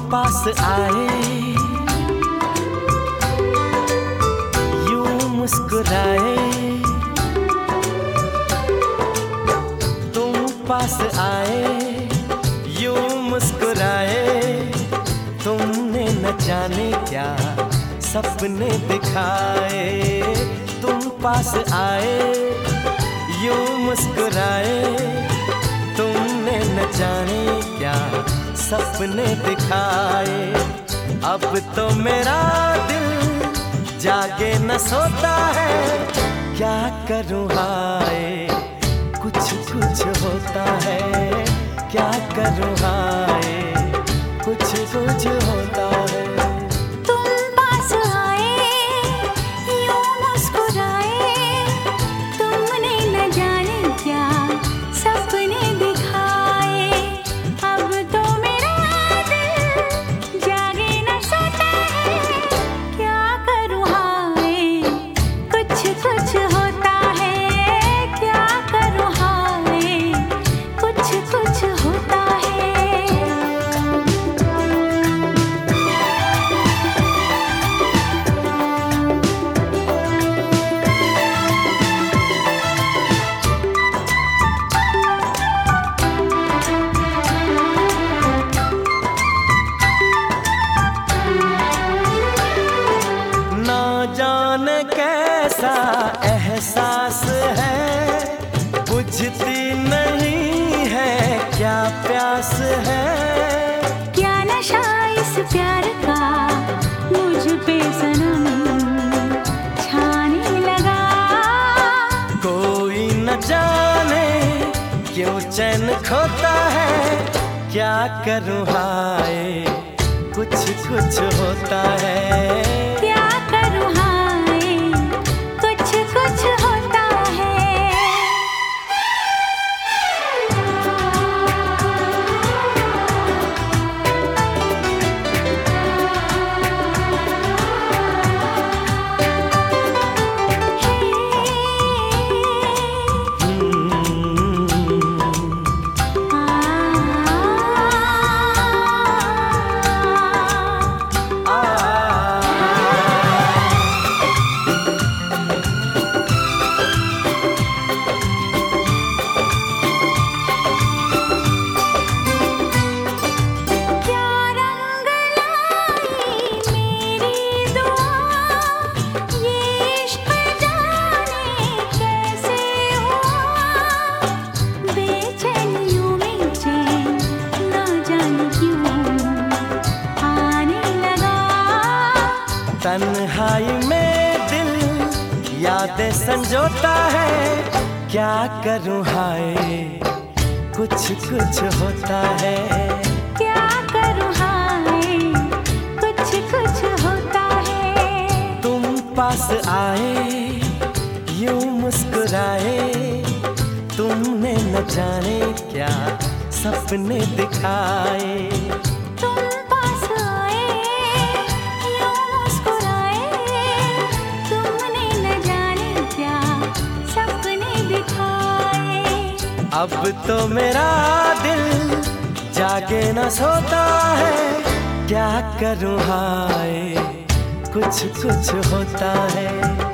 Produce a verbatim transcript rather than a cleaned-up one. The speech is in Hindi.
पास आए, यूं मुस्कुराए, तुम पास आए, यूं मुस्कुराए, तुमने न जाने क्या सपने दिखाए। तुम पास आए, यूं मुस्कुराए, तुमने न जाने क्या सपने दिखाए। अब तो मेरा दिल जागे न सोता है, क्या करूँ हाय कुछ कुछ होता है, क्या करूँ हाय कुछ कुछ होता है। कैसा एहसास है, बुझती नहीं है क्या प्यास है। क्या नशा इस प्यार का मुझ पे सनम छाने लगा। कोई न जाने क्यों चैन खोता है, क्या करूँ हाय कुछ कुछ होता है। क्या करूँ हाय कुछ कुछ होता है। तन्हाई में दिल यादें संजोता है, क्या करूँ हाय कुछ कुछ होता है। क्या करूँ हाय कुछ कुछ होता है। तुम पास आए यूं मुस्कुराए, तुमने न जाने क्या सपने दिखाए। अब तो मेरा दिल जागे न सोता है, क्या करूँ हाय कुछ कुछ होता है।